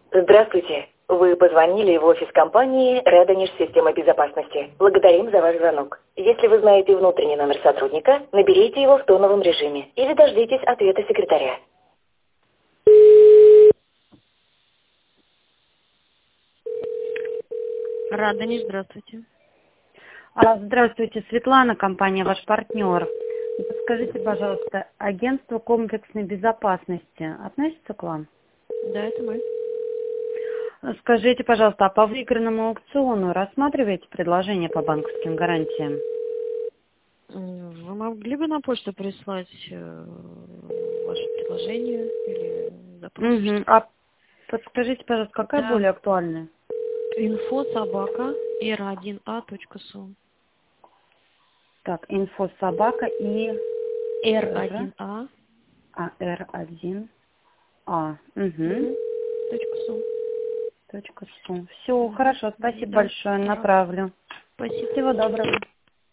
Здравствуйте. Вы позвонили в офис компании «Радонеж Система безопасности». Благодарим за ваш звонок. Если вы знаете внутренний номер сотрудника, наберите его в тоновом режиме или дождитесь ответа секретаря. Радонеж, здравствуйте. Здравствуйте, Светлана, компания «Ваш партнер». Подскажите, пожалуйста, агентство комплексной безопасности относится к вам? Да, это мы. Скажите, пожалуйста, а по выигранному аукциону рассматриваете предложение по банковским гарантиям? Вы могли бы на почту прислать ваше предложение или запрос? А подскажите, пожалуйста, какая Да. более актуальная? info@r1a.su. Так, инфо-собака и R1A. R1A. .su. Все, хорошо, спасибо Да. большое, направлю. Спасибо. Всего доброго.